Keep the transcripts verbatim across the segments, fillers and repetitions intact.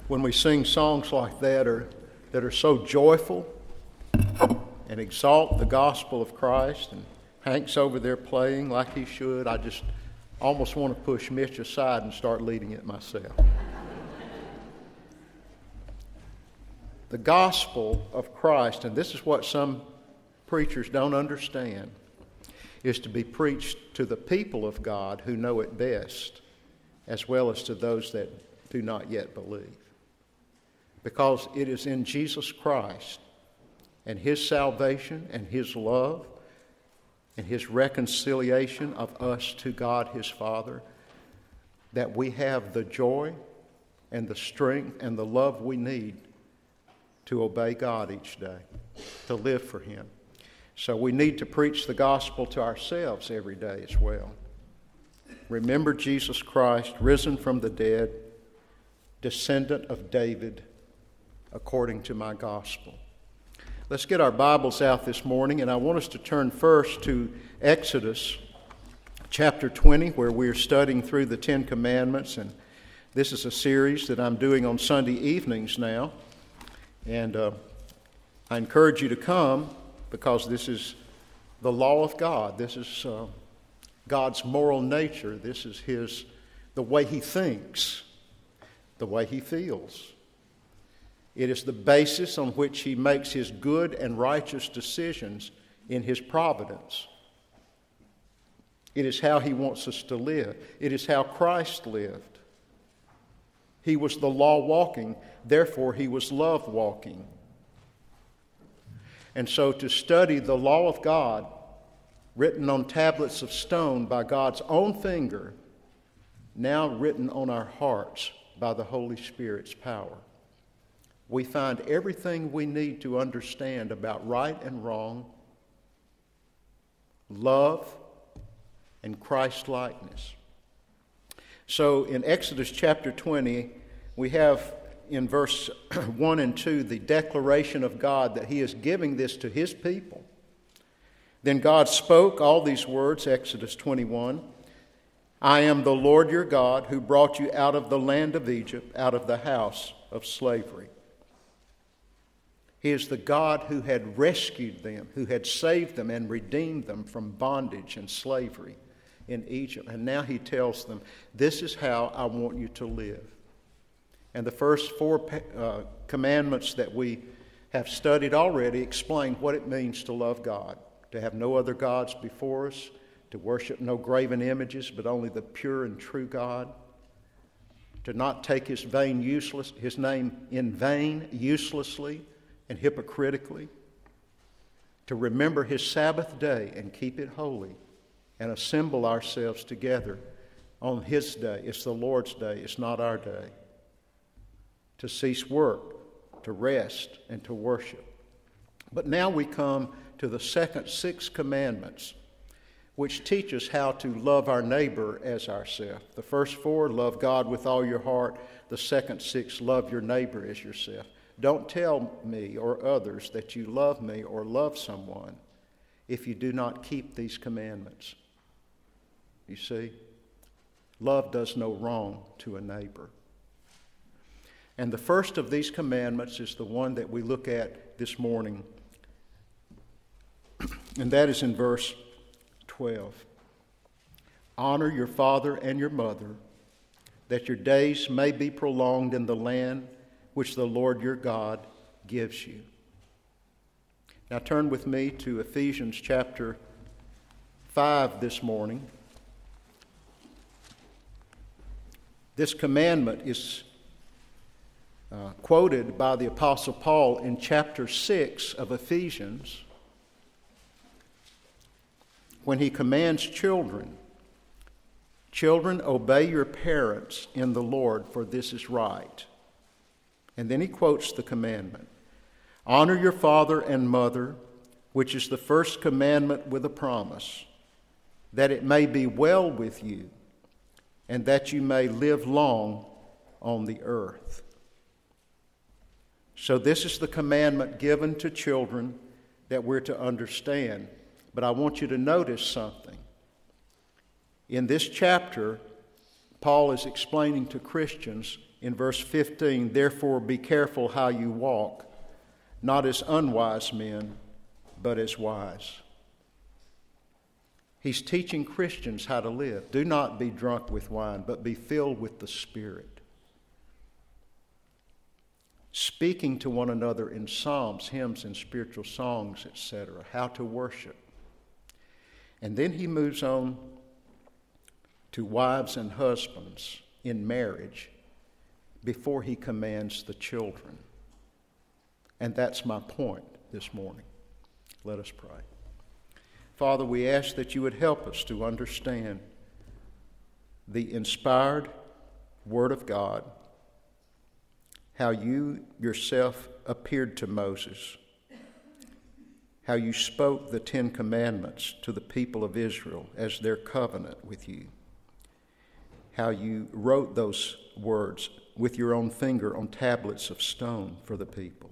when we sing songs like that are, that are so joyful and exalt the gospel of Christ, and Hank's over there playing like he should, I just almost want to push Mitch aside and start leading it myself. The gospel of Christ, and this is what some preachers don't understand, is to be preached to the people of God who know it best, as well as to those that do not yet believe. Because it is in Jesus Christ and His salvation and His love and His reconciliation of us to God His Father that we have the joy and the strength and the love we need to obey God each day, to live for Him. So we need to preach the gospel to ourselves every day as well. Remember Jesus Christ, risen from the dead, descendant of David, according to my gospel. Let's get our Bibles out this morning, and I want us to turn first to Exodus chapter twenty, where we're studying through the Ten Commandments, and this is a series that I'm doing on Sunday evenings now. And uh, I encourage you to come because this is the law of God. This is uh, God's moral nature. This is His, the way He thinks, the way He feels. It is the basis on which He makes His good and righteous decisions in His providence. It is how He wants us to live. It is how Christ lived. He was the law walking, therefore He was love walking. And so to study the law of God, written on tablets of stone by God's own finger, now written on our hearts by the Holy Spirit's power, we find everything we need to understand about right and wrong, love, and Christ-likeness. So in Exodus chapter twenty, we have in verse one and two the declaration of God that He is giving this to His people. Then God spoke all these words, Exodus twenty-one, I am the Lord your God who brought you out of the land of Egypt, out of the house of slavery. He is the God who had rescued them, who had saved them and redeemed them from bondage and slavery in Egypt. And now He tells them, this is how I want you to live. And the first four uh, commandments that we have studied already explain what it means to love God, to have no other gods before us, to worship no graven images, but only the pure and true God, to not take His vain useless, His name in vain, uselessly and hypocritically, to remember His Sabbath day and keep it holy, and assemble ourselves together on His day. It's the Lord's day, it's not our day. To cease work, to rest, and to worship. But now we come to the second six commandments, which teach us how to love our neighbor as ourselves. The first four, love God with all your heart. The second six, love your neighbor as yourself. Don't tell me or others that you love me or love someone if you do not keep these commandments. You see, love does no wrong to a neighbor. And the first of these commandments is the one that we look at this morning, and that is in verse twelve. Honor your father and your mother, that your days may be prolonged in the land which the Lord your God gives you. Now turn with me to Ephesians chapter five this morning. This commandment is uh, quoted by the Apostle Paul in chapter six of Ephesians when he commands children, Children, obey your parents in the Lord, for this is right. And then he quotes the commandment. Honor your father and mother, which is the first commandment with a promise, that it may be well with you, and that you may live long on the earth. So this is the commandment given to children that we're to understand. But I want you to notice something. In this chapter, Paul is explaining to Christians in verse fifteen, therefore be careful how you walk, not as unwise men, but as wise. He's teaching Christians how to live. Do not be drunk with wine, but be filled with the Spirit. Speaking to one another in psalms, hymns, and spiritual songs, et cetera. How to worship. And then he moves on to wives and husbands in marriage before he commands the children. And that's my point this morning. Let us pray. Father, we ask that you would help us to understand the inspired Word of God, how you yourself appeared to Moses, how you spoke the Ten Commandments to the people of Israel as their covenant with you, how you wrote those words with your own finger on tablets of stone for the people,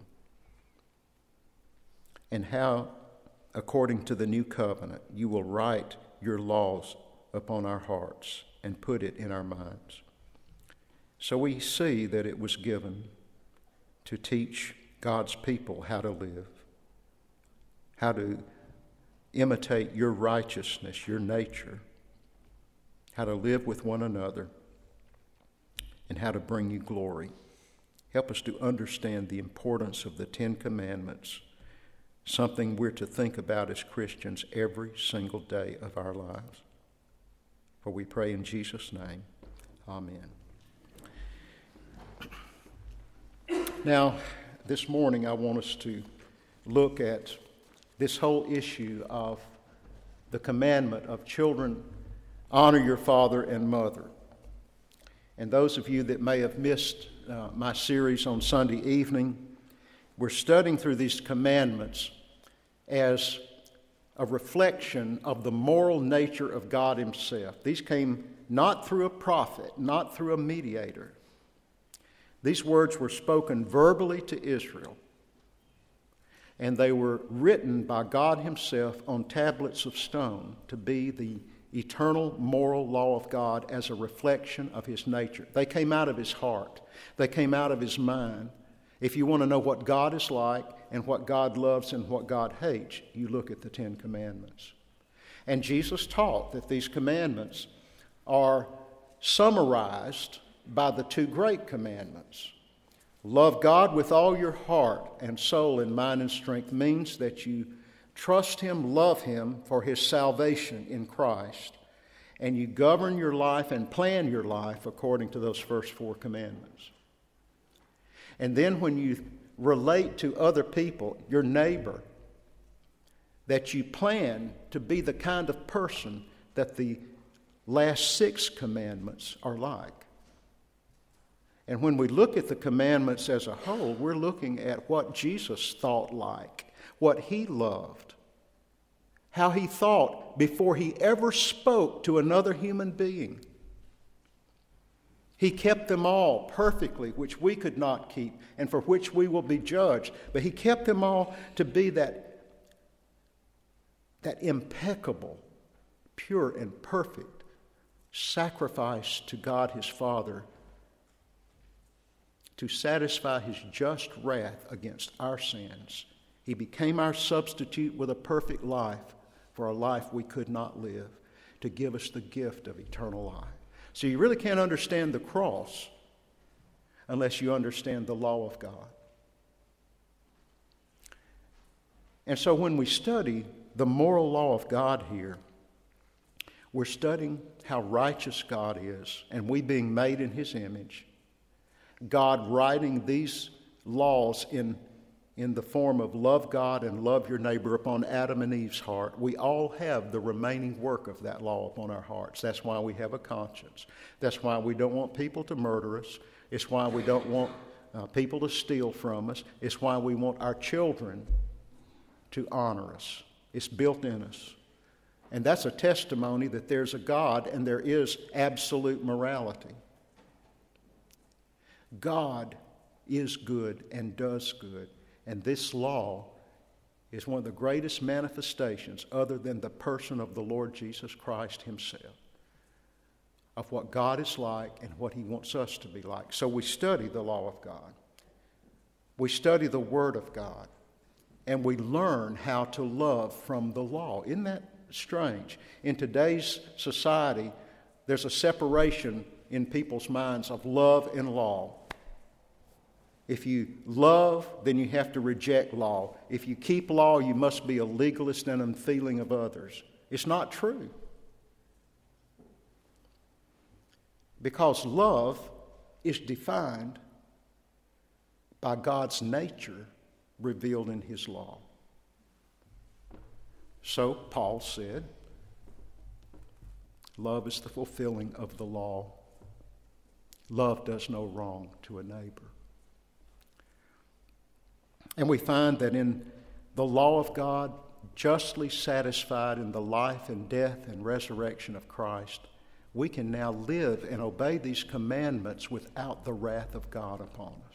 and how, according to the new covenant, you will write your laws upon our hearts and put it in our minds. So we see that it was given to teach God's people how to live, how to imitate your righteousness, your nature, how to live with one another, and how to bring you glory. Help us to understand the importance of the Ten Commandments, something we're to think about as Christians every single day of our lives. For we pray in Jesus' name, amen. Now, this morning I want us to look at this whole issue of the commandment of children, honor your father and mother. And those of you that may have missed uh, my series on Sunday evening, we're studying through these commandments as a reflection of the moral nature of God himself. These came not through a prophet, not through a mediator. These words were spoken verbally to Israel, and they were written by God himself on tablets of stone to be the eternal moral law of God as a reflection of his nature. They came out of his heart. They came out of his mind. If you want to know what God is like and what God loves and what God hates, you look at the Ten Commandments. And Jesus taught that these commandments are summarized by the two great commandments. Love God with all your heart and soul and mind and strength means that you trust him, love him for his salvation in Christ, and you govern your life and plan your life according to those first four commandments. And then when you relate to other people, your neighbor, that you plan to be the kind of person that the last six commandments are like. And when we look at the commandments as a whole, we're looking at what Jesus thought like, what he loved, how he thought before he ever spoke to another human being. He kept them all perfectly, which we could not keep, and for which we will be judged. But he kept them all to be that, that impeccable, pure, and perfect sacrifice to God his Father to satisfy his just wrath against our sins. He became our substitute with a perfect life for a life we could not live, to give us the gift of eternal life. So you really can't understand the cross unless you understand the law of God. And so when we study the moral law of God here, we're studying how righteous God is, and we being made in his image, God writing these laws in, in the form of love God and love your neighbor upon Adam and Eve's heart. We all have the remaining work of that law upon our hearts. That's why we have a conscience. That's why we don't want people to murder us. It's why we don't want uh, people to steal from us. It's why we want our children to honor us. It's built in us. And that's a testimony that there's a God and there is absolute morality. God is good and does good. And this law is one of the greatest manifestations, other than the person of the Lord Jesus Christ himself, of what God is like and what he wants us to be like. So we study the law of God. We study the Word of God. And we learn how to love from the law. Isn't that strange? In today's society, there's a separation in people's minds of love and law. If you love, then you have to reject law. If you keep law, you must be a legalist and unfeeling of others. It's not true. Because love is defined by God's nature revealed in his law. So Paul said, love is the fulfilling of the law. Love does no wrong to a neighbor. And we find that in the law of God, justly satisfied in the life and death and resurrection of Christ, we can now live and obey these commandments without the wrath of God upon us.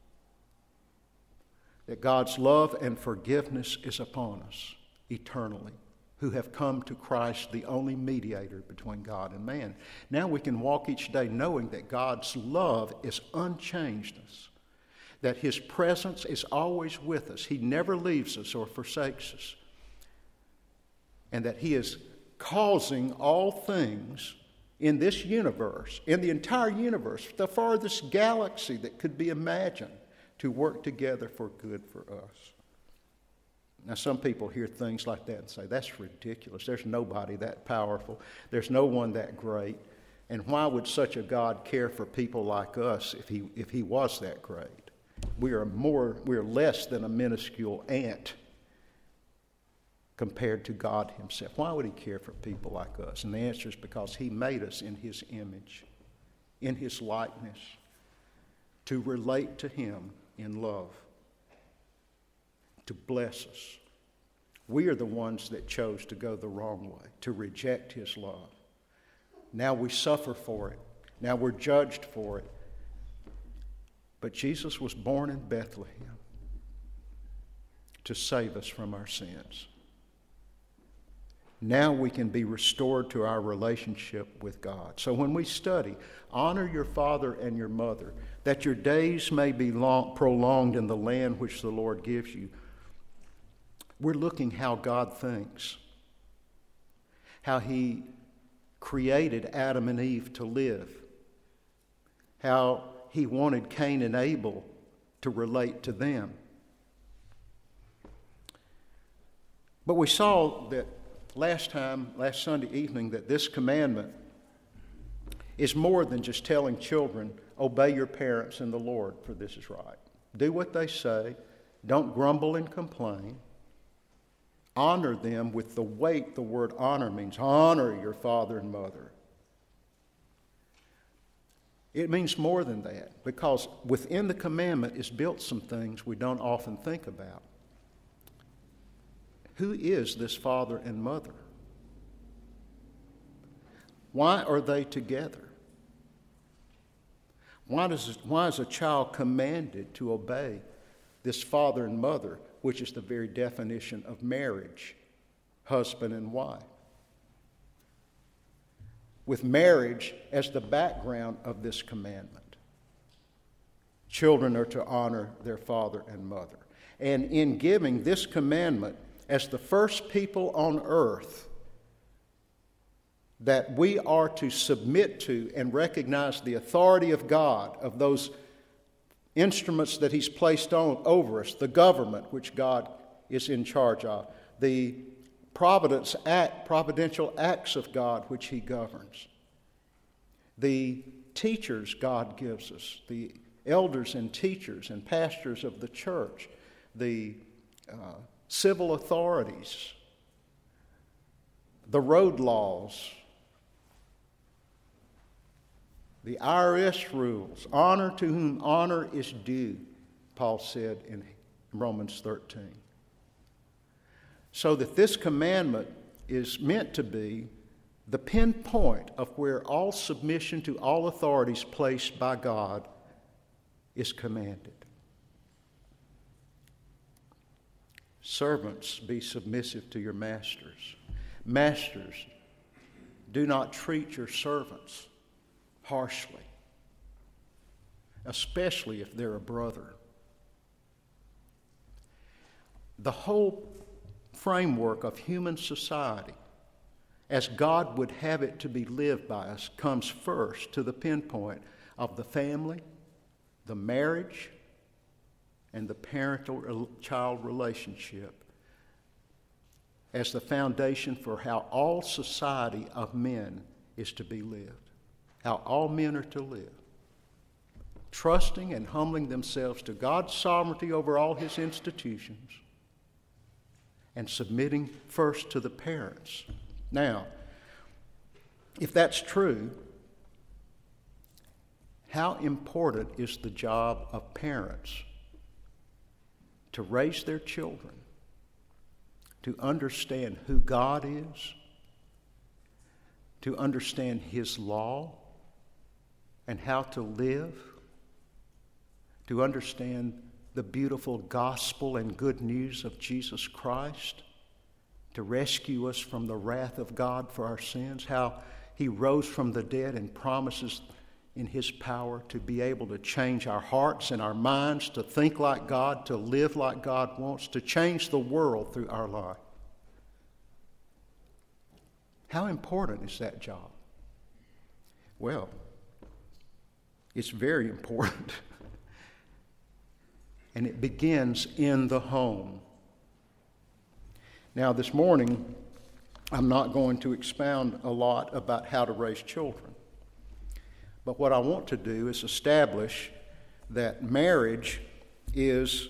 That God's love and forgiveness is upon us eternally, who have come to Christ, the only mediator between God and man. Now we can walk each day knowing that God's love is unchanged us, that his presence is always with us. He never leaves us or forsakes us, and that he is causing all things in this universe, in the entire universe, the farthest galaxy that could be imagined, to work together for good for us. Now, some people hear things like that and say, that's ridiculous. There's nobody that powerful. There's no one that great. And why would such a God care for people like us if he, if he was that great? We are more, we are less than a minuscule ant compared to God himself. Why would he care for people like us? And the answer is because he made us in his image, in his likeness, to relate to him in love, to bless us. We are the ones that chose to go the wrong way, to reject his love. Now we suffer for it. Now we're judged for it. But Jesus was born in Bethlehem to save us from our sins. Now we can be restored to our relationship with God. So when we study, honor your father and your mother, that your days may be long, prolonged in the land which the Lord gives you, we're looking how God thinks, how he created Adam and Eve to live, how he wanted Cain and Abel to relate to them. But we saw that last time, last Sunday evening, that this commandment is more than just telling children, obey your parents in the Lord, for this is right. Do what they say. Don't grumble and complain. Honor them with the weight the word honor means. Honor your father and mother. It means more than that, because within the commandment is built some things we don't often think about. Who is this father and mother? Why are they together? Why, does, why is a child commanded to obey this father and mother, which is the very definition of marriage, husband and wife? With marriage as the background of this commandment. Children are to honor their father and mother. And in giving this commandment, as the first people on earth, that we are to submit to and recognize the authority of God, of those instruments that he's placed on over us, the government which God is in charge of, the providence act, providential acts of God which he governs, the teachers God gives us, the elders and teachers and pastors of the church, the uh, civil authorities, the road laws, the I R S rules. Honor to whom honor is due, Paul said in Romans thirteen. So that this commandment is meant to be the pinpoint of where all submission to all authorities placed by God is commanded. Servants, be submissive to your masters. Masters, do not treat your servants harshly, especially if they're a brother. The whole framework of human society, as God would have it to be lived by us, comes first to the pinpoint of the family, the marriage, and the parental-child relationship as the foundation for how all society of men is to be lived, how all men are to live, trusting and humbling themselves to God's sovereignty over all his institutions and submitting first to the parents. Now, if that's true, how important is the job of parents to raise their children, to understand who God is, to understand his law and how to live, to understand the beautiful gospel and good news of Jesus Christ, to rescue us from the wrath of God for our sins, how he rose from the dead and promises in his power to be able to change our hearts and our minds, to think like God, to live like God wants, to change the world through our life. How important is that job? Well, it's very important. And it begins in the home. Now, this morning, I'm not going to expound a lot about how to raise children. But what I want to do is establish that marriage is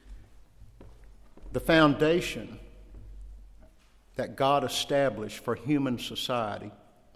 the foundation that God established for human society.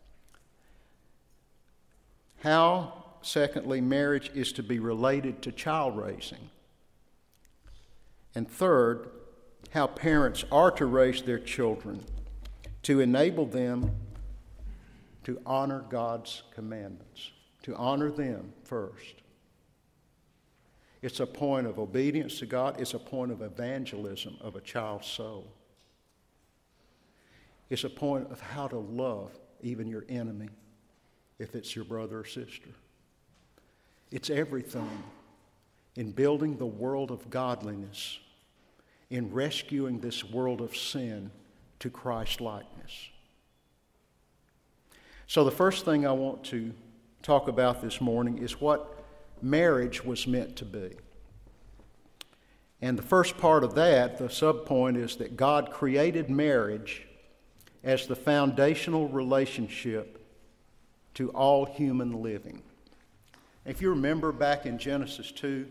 How, secondly, marriage is to be related to child raising. And third, how parents are to raise their children to enable them to honor God's commandments, to honor them first. It's a point of obedience to God. It's a point of evangelism of a child's soul. It's a point of how to love even your enemy, if it's your brother or sister. It's everything in building the world of godliness, in rescuing this world of sin to Christ-likeness. So the first thing I want to talk about this morning is what marriage was meant to be. And the first part of that, the subpoint, is that God created marriage as the foundational relationship to all human living. If you remember back in Genesis two,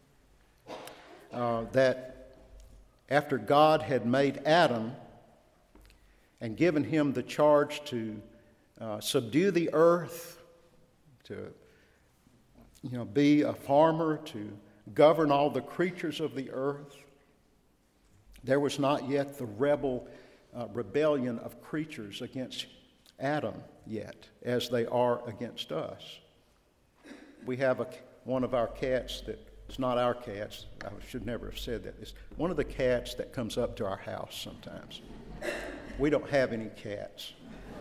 uh, that after God had made Adam and given him the charge to uh, subdue the earth, to you know, be a farmer, to govern all the creatures of the earth, there was not yet the rebel uh, rebellion of creatures against Adam yet, as they are against us. We have a, one of our cats that, it's not our cats, I should never have said that. It's one of the cats that comes up to our house sometimes. We don't have any cats.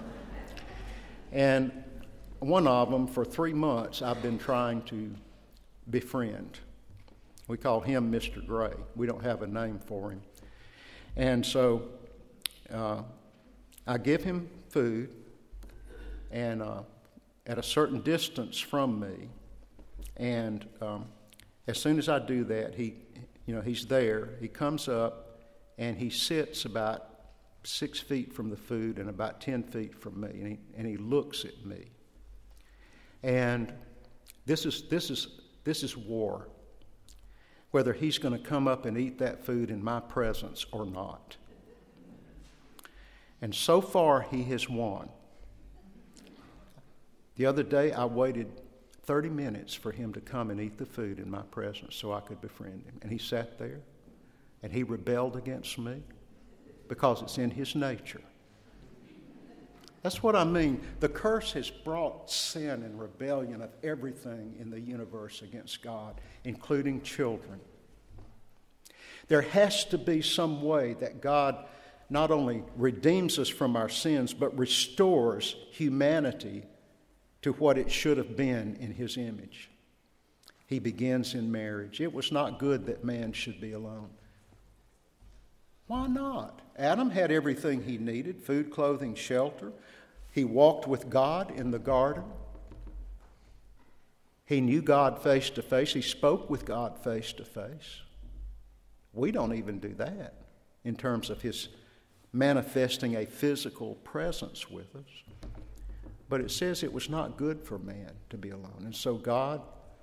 And one of them, for three months, I've been trying to befriend. We call him Mister Gray. We don't have a name for him. And so uh, I give him food, and uh, at a certain distance from me, and um, as soon as I do that, he, you know, he's there. He comes up, and he sits about six feet from the food and about ten feet from me, and he, and he looks at me. And this is this is this is war. Whether he's going to come up and eat that food in my presence or not. And so far, he has won. The other day, I waited thirty minutes for him to come and eat the food in my presence so I could befriend him. And he sat there, and he rebelled against me because it's in his nature. That's what I mean. The curse has brought sin and rebellion of everything in the universe against God, including children. There has to be some way that God not only redeems us from our sins, but restores humanity to what it should have been in his image. He begins in marriage. It was not good that man should be alone. Why not? Adam had everything he needed: food, clothing, shelter. He walked with God in the garden. He knew God face to face. He spoke with God face to face. We don't even do that in terms of his manifesting a physical presence with us. But it says it was not good for man to be alone. And so God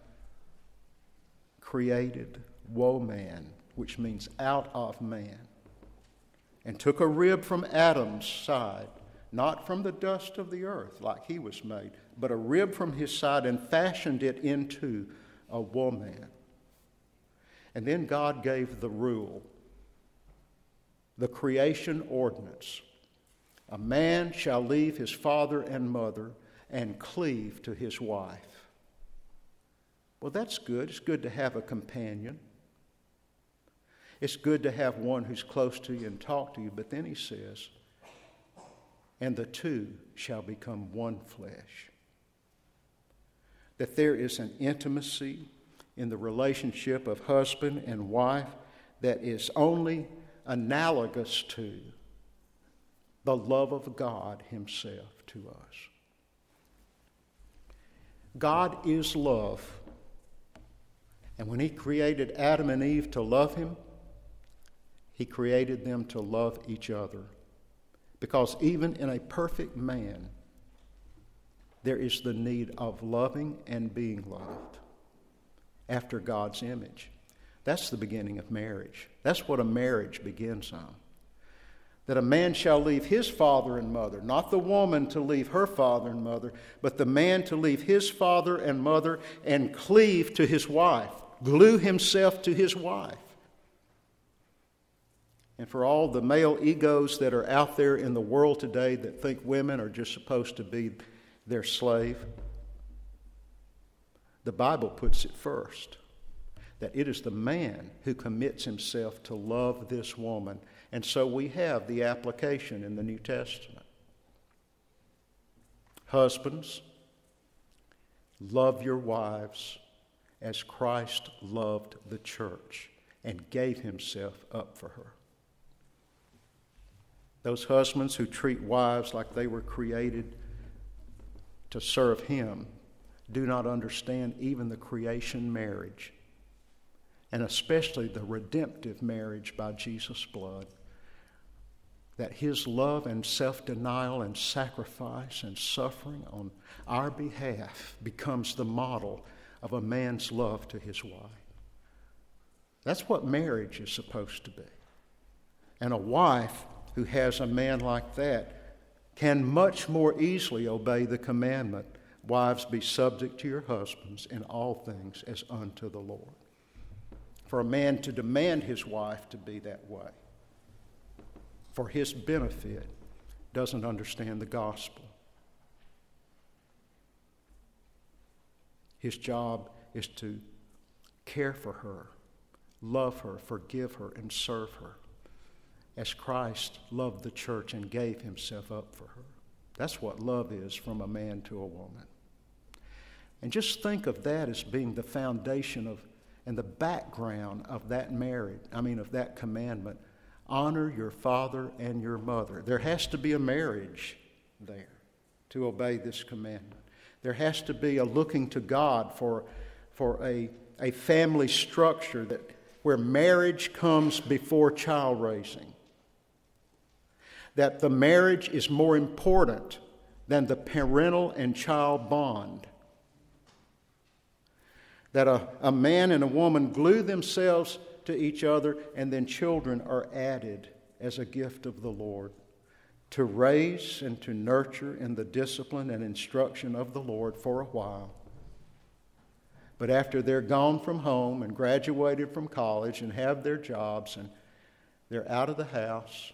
created woe-man, which means out of man, and took a rib from Adam's side, not from the dust of the earth like he was made, but a rib from his side, and fashioned it into a woman. And then God gave the rule, the creation ordinance. A man shall leave his father and mother and cleave to his wife. Well, that's good. It's good to have a companion. It's good to have one who's close to you and talk to you. But then he says, and the two shall become one flesh. That there is an intimacy in the relationship of husband and wife that is only analogous to the love of God himself to us. God is love. And when he created Adam and Eve to love him, he created them to love each other. Because even in a perfect man, there is the need of loving and being loved after God's image. That's the beginning of marriage. That's what a marriage begins on. That a man shall leave his father and mother, not the woman to leave her father and mother, but the man to leave his father and mother and cleave to his wife, glue himself to his wife. And for all the male egos that are out there in the world today that think women are just supposed to be their slave, the Bible puts it first, that it is the man who commits himself to love this woman. And so we have the application in the New Testament. Husbands, love your wives as Christ loved the church and gave himself up for her. Those husbands who treat wives like they were created to serve him do not understand even the creation marriage, and especially the redemptive marriage by Jesus' blood, that his love and self-denial and sacrifice and suffering on our behalf becomes the model of a man's love to his wife. That's what marriage is supposed to be. And a wife who has a man like that can much more easily obey the commandment, wives, be subject to your husbands in all things as unto the Lord. For a man to demand his wife to be that way for his benefit doesn't understand the gospel. His job is to care for her, love her, forgive her, and serve her as Christ loved the church and gave himself up for her. That's what love is from a man to a woman. And just think of that as being the foundation of and the background of that marriage, I mean of that commandment. Honor your father and your mother. There has to be a marriage there to obey this commandment. There has to be a looking to God for, for a, a family structure that where marriage comes before child raising. That the marriage is more important than the parental and child bond. That a, a man and a woman glue themselves to each other, and then children are added as a gift of the Lord to raise and to nurture in the discipline and instruction of the Lord for a while. But after they're gone from home and graduated from college and have their jobs and they're out of the house,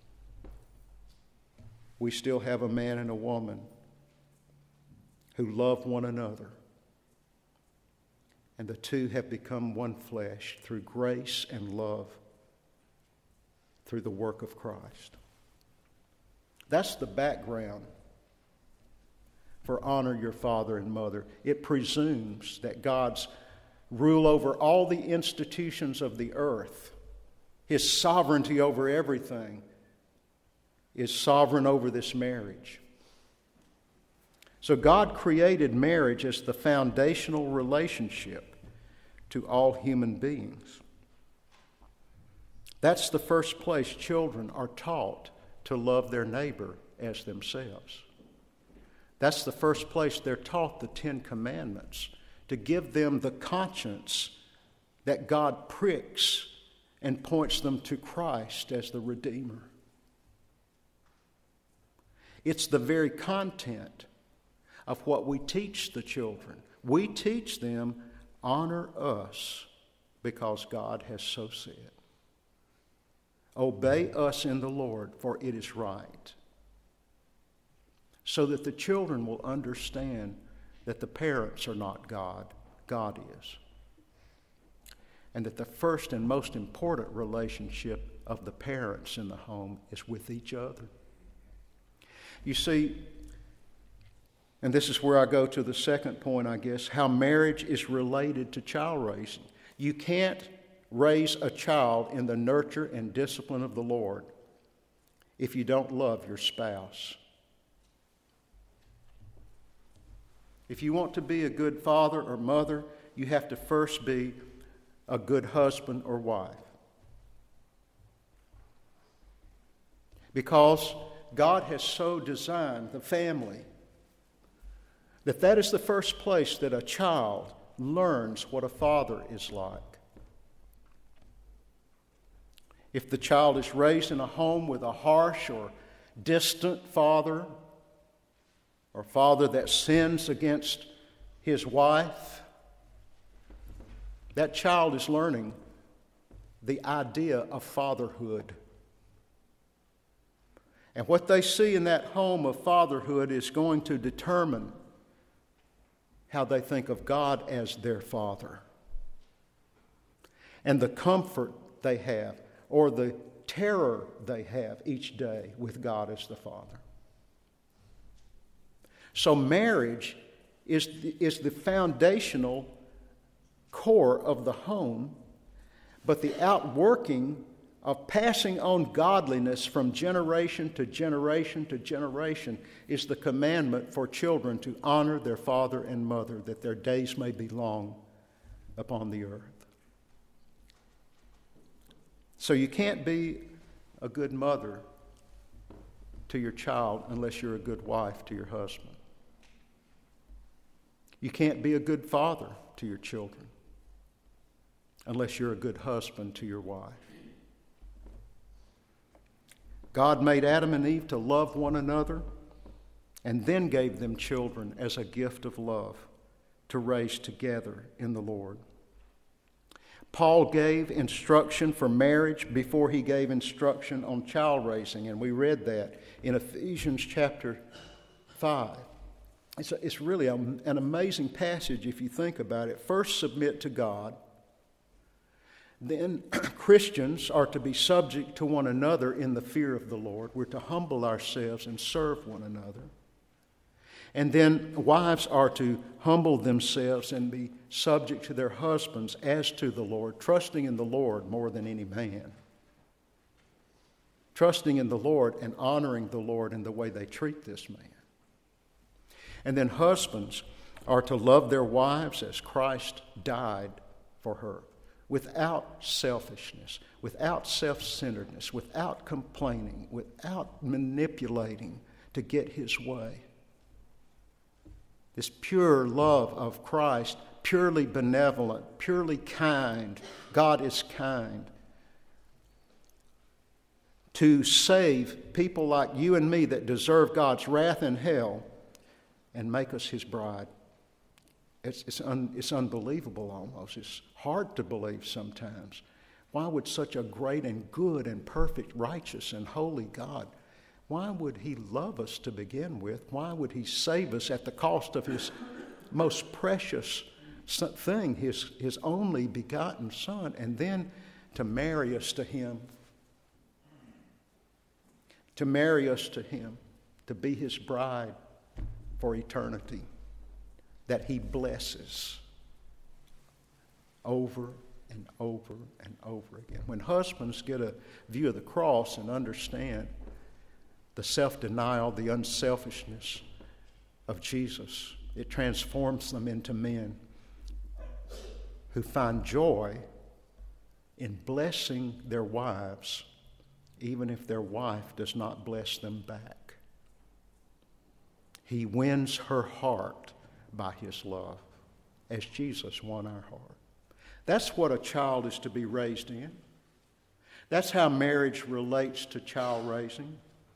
we still have a man and a woman who love one another. And the two have become one flesh through grace and love, through the work of Christ. That's the background for honor your father and mother. It presumes that God's rule over all the institutions of the earth, His sovereignty over everything, is sovereign over this marriage. So God created marriage as the foundational relationship to all human beings. That's the first place children are taught to love their neighbor as themselves. That's the first place they're taught the Ten Commandments, to give them the conscience that God pricks and points them to Christ as the Redeemer. It's the very content of what we teach the children. We teach them, honor us because God has so said. Obey us in the Lord, for it is right. So that the children will understand that the parents are not God, God is. And that the first and most important relationship of the parents in the home is with each other. You see, and this is where I go to the second point, I guess, how marriage is related to child raising. You can't raise a child in the nurture and discipline of the Lord if you don't love your spouse. If you want to be a good father or mother, you have to first be a good husband or wife. Because God has so designed the family that that is the first place that a child learns what a father is like. If the child is raised in a home with a harsh or distant father, or father that sins against his wife, that child is learning the idea of fatherhood. And what they see in that home of fatherhood is going to determine how they think of God as their Father. And the comfort they have, or the terror they have each day with God as the Father. So marriage is the, is the foundational core of the home, but the outworking of passing on godliness from generation to generation to generation is the commandment for children to honor their father and mother, that their days may be long upon the earth. So you can't be a good mother to your child unless you're a good wife to your husband. You can't be a good father to your children unless you're a good husband to your wife. God made Adam and Eve to love one another and then gave them children as a gift of love to raise together in the Lord. Paul gave instruction for marriage before he gave instruction on child raising, and we read that in Ephesians chapter five. It's, a, it's really a, an amazing passage if you think about it. First, submit to God. Then Christians are to be subject to one another in the fear of the Lord. We're to humble ourselves and serve one another. And then wives are to humble themselves and be subject to their husbands as to the Lord, trusting in the Lord more than any man. Trusting in the Lord and honoring the Lord in the way they treat this man. And then husbands are to love their wives as Christ died for her, without selfishness, without self-centeredness, without complaining, without manipulating to get his way. This pure love of Christ, purely benevolent, purely kind. God is kind. To save people like you and me that deserve God's wrath and hell and make us his bride. It's, it's, un, it's unbelievable almost. It's hard to believe sometimes. Why would such a great and good and perfect, righteous and holy God, why would he love us to begin with? Why would he save us at the cost of his most precious thing, his, his only begotten Son, and then to marry us to him? To marry us to him, to be his bride for eternity that he blesses over and over and over again. When husbands get a view of the cross and understand the self-denial, the unselfishness of Jesus, it transforms them into men who find joy in blessing their wives, even if their wife does not bless them back. He wins her heart by his love, as Jesus won our heart. That's what a child is to be raised in. That's how marriage relates to child raising.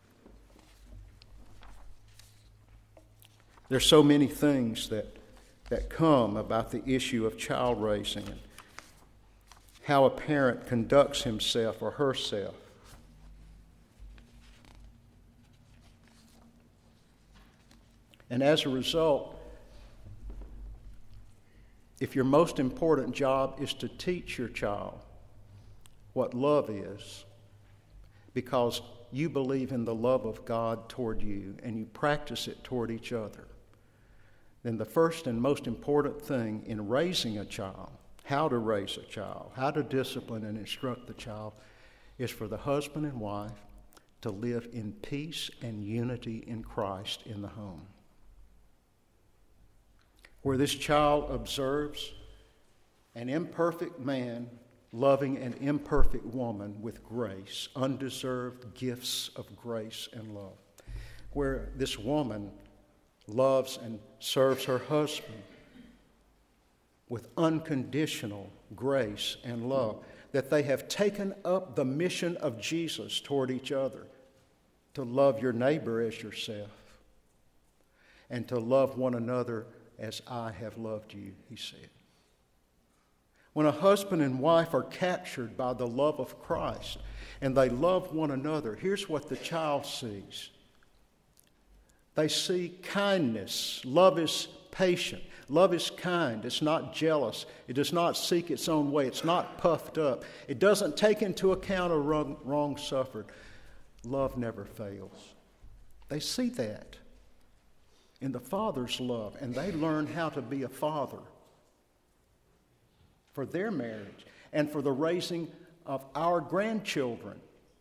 There's so many things that, that come about the issue of child raising and how a parent conducts himself or herself. And as a result, if your most important job is to teach your child what love is, because you believe in the love of God toward you and you practice it toward each other, then the first and most important thing in raising a child, how to raise a child, how to discipline and instruct the child, is for the husband and wife to live in peace and unity in Christ in the home, where this child observes an imperfect man loving an imperfect woman with grace, undeserved gifts of grace and love, where this woman loves and serves her husband with unconditional grace and love, that they have taken up the mission of Jesus toward each other, to love your neighbor as yourself, and to love one another as I have loved you, he said. When a husband and wife are captured by the love of Christ and they love one another, here's what the child sees. They see kindness. Love is patient. Love is kind. It's not jealous. It does not seek its own way. It's not puffed up. It doesn't take into account a wrong, wrong suffered. Love never fails. They see that in the Father's love, and they learn how to be a father for their marriage and for the raising of our grandchildren.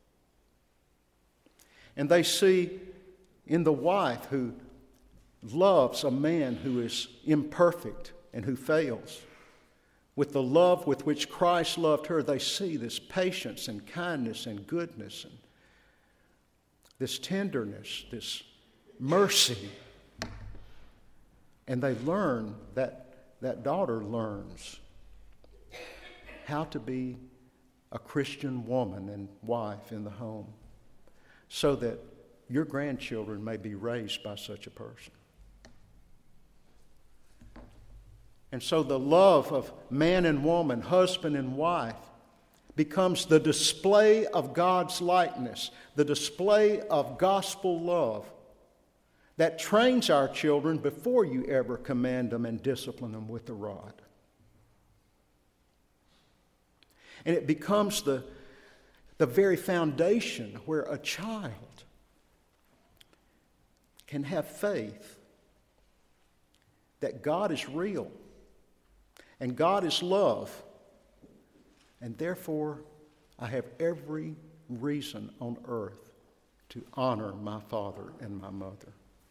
And they see in the wife who loves a man who is imperfect and who fails, with the love with which Christ loved her, they see this patience and kindness and goodness and this tenderness, this mercy. And they learn, that that daughter learns how to be a Christian woman and wife in the home, so that your grandchildren may be raised by such a person. And so the love of man and woman, husband and wife, becomes the display of God's likeness, the display of gospel love that trains our children before you ever command them and discipline them with the rod. And it becomes the, the very foundation where a child can have faith that God is real and God is love, and therefore I have every reason on earth to honor my father and my mother.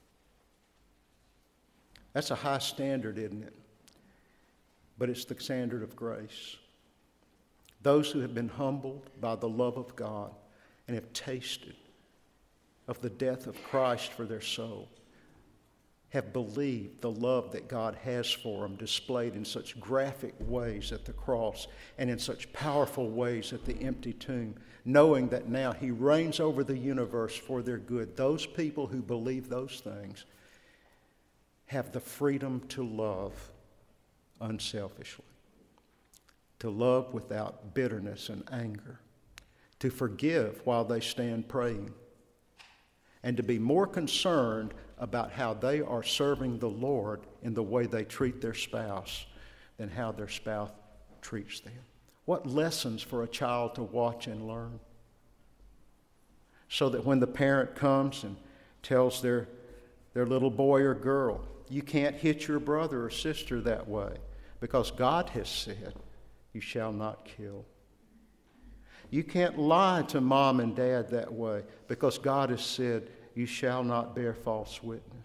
That's a high standard, isn't it? But it's the standard of grace. Those who have been humbled by the love of God and have tasted of the death of Christ for their soul have believed the love that God has for them displayed in such graphic ways at the cross and in such powerful ways at the empty tomb, knowing that now he reigns over the universe for their good. Those people who believe those things have the freedom to love unselfishly, to love without bitterness and anger, to forgive while they stand praying, and to be more concerned about how they are serving the Lord in the way they treat their spouse than how their spouse treats them. What lessons for a child to watch and learn, so that when the parent comes and tells their their little boy or girl. You can't hit your brother or sister that way because God has said, you shall not kill. You can't lie to mom and dad that way because God has said, you shall not bear false witness.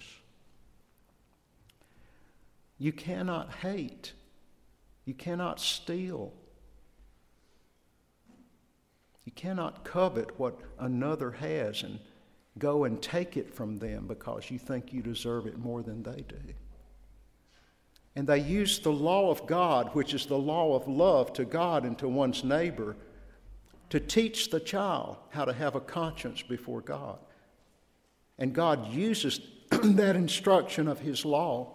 You cannot hate. You cannot steal. You cannot covet what another has and go and take it from them because you think you deserve it more than they do. And they use the law of God, which is the law of love to God and to one's neighbor, to teach the child how to have a conscience before God. And God uses that instruction of His law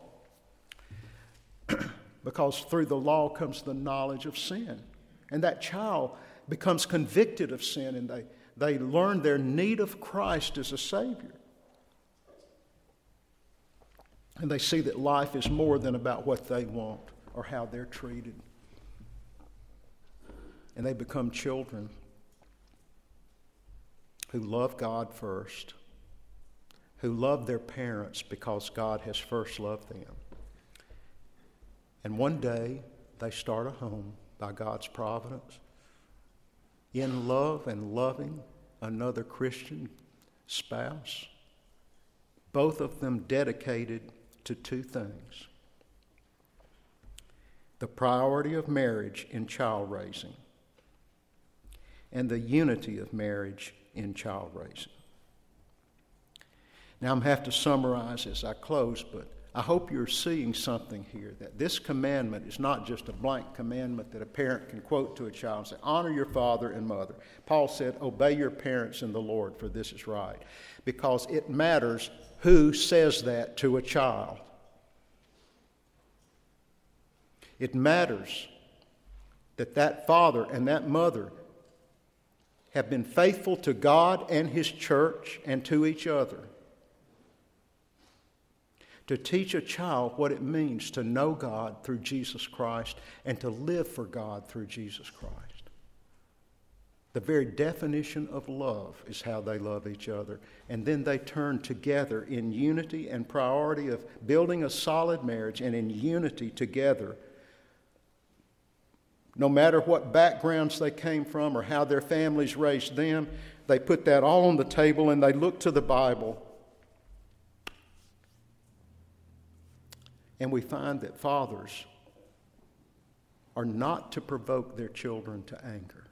because through the law comes the knowledge of sin. And that child becomes convicted of sin, and they, they learn their need of Christ as a Savior. And they see that life is more than about what they want or how they're treated. And they become children who love God first, who love their parents because God has first loved them. And one day they start a home by God's providence in love and loving another Christian spouse, both of them dedicated to two things: the priority of marriage in child raising and the unity of marriage in child raising. Now I'm going to have to summarize as I close, but I hope you're seeing something here, that this commandment is not just a blank commandment that a parent can quote to a child and say, honor your father and mother. Paul said, obey your parents in the Lord, for this is right. Because it matters who says that to a child. It matters that that father and that mother have been faithful to God and His church and to each other. To teach a child what it means to know God through Jesus Christ and to live for God through Jesus Christ. The very definition of love is how they love each other. And then they turn together in unity and priority of building a solid marriage, and in unity together. No matter what backgrounds they came from or how their families raised them, they put that all on the table and they look to the Bible. And we find that fathers are not to provoke their children to anger,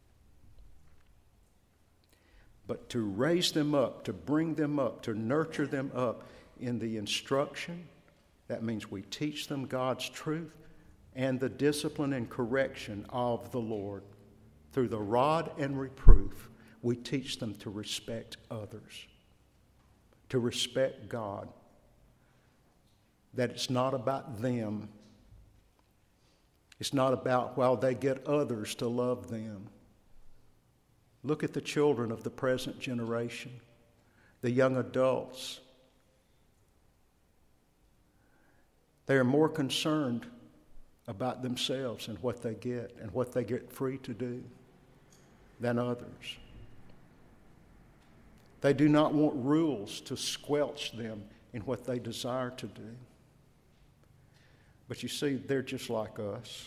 but to raise them up, to bring them up, to nurture them up in the instruction. That means we teach them God's truth and the discipline and correction of the Lord. Through the rod and reproof, we teach them to respect others, to respect God. That it's not about them. It's not about while they get others to love them. Look at the children of the present generation, the young adults. They are more concerned about themselves and what they get and what they get free to do than others. They do not want rules to squelch them in what they desire to do. But you see, they're just like us.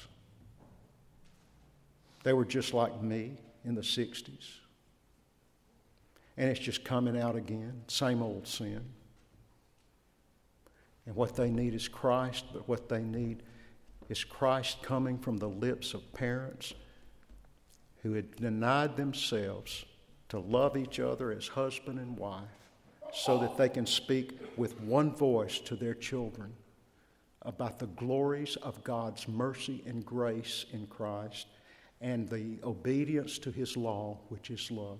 They were just like me in the sixties. And it's just coming out again, same old sin. And what they need is Christ, but what they need is Christ coming from the lips of parents who had denied themselves to love each other as husband and wife so that they can speak with one voice to their children about the glories of God's mercy and grace in Christ and the obedience to His law, which is love.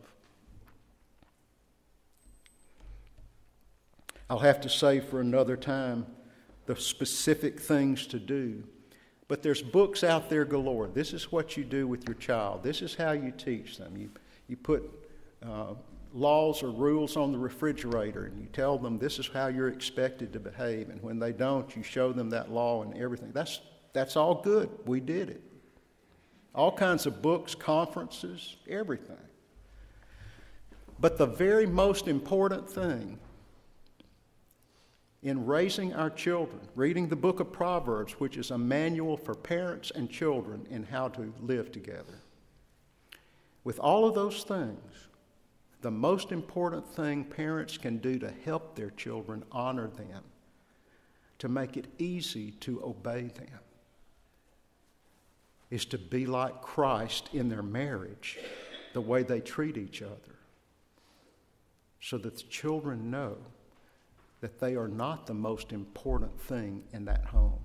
I'll have to say for another time the specific things to do, but there's books out there galore. This is what you do with your child. This is how you teach them. You, you put uh, laws or rules on the refrigerator, and you tell them this is how you're expected to behave, and when they don't, you show them that law and everything. That's that's all good. We did it. All kinds of books, conferences, everything. But the very most important thing in raising our children, reading the book of Proverbs, which is a manual for parents and children in how to live together. With all of those things, the most important thing parents can do to help their children honor them, to make it easy to obey them, is to be like Christ in their marriage, the way they treat each other, so that the children know that they are not the most important thing in that home,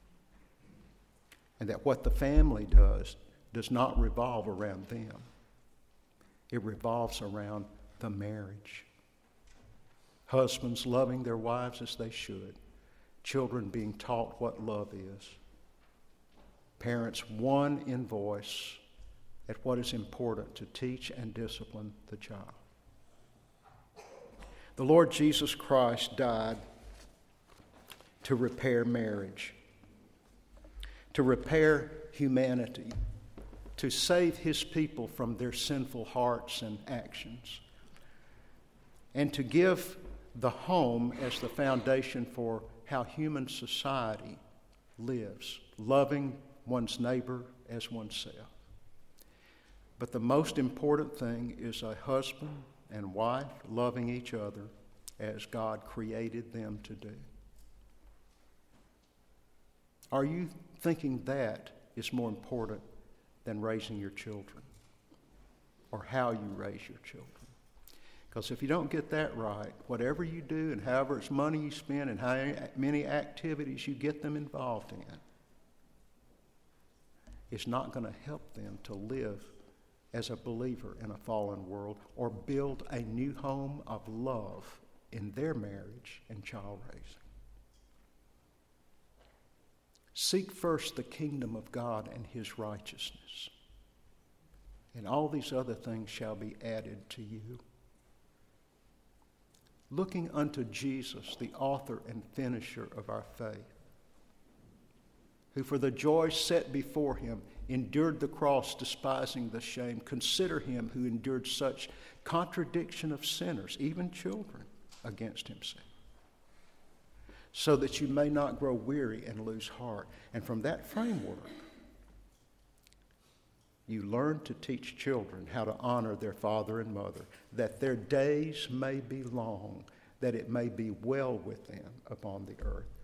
and that what the family does does not revolve around them. It revolves around the marriage. Husbands loving their wives as they should. Children being taught what love is. Parents one in voice at what is important to teach and discipline the child. The Lord Jesus Christ died to repair marriage, to repair humanity, to save his people from their sinful hearts and actions, and to give the home as the foundation for how human society lives, loving one's neighbor as oneself. But the most important thing is a husband and wife loving each other as God created them to do. Are you thinking that is more important than raising your children, or how you raise your children? Because if you don't get that right, whatever you do and however much money you spend and how many activities you get them involved in, it's not going to help them to live as a believer in a fallen world or build a new home of love in their marriage and child raising. Seek first the kingdom of God and his righteousness, and all these other things shall be added to you. Looking unto Jesus, the author and finisher of our faith, who for the joy set before him endured the cross, despising the shame. Consider him who endured such contradiction of sinners, even children, against himself, so that you may not grow weary and lose heart. And from that framework, you learn to teach children how to honor their father and mother, that their days may be long, that it may be well with them upon the earth.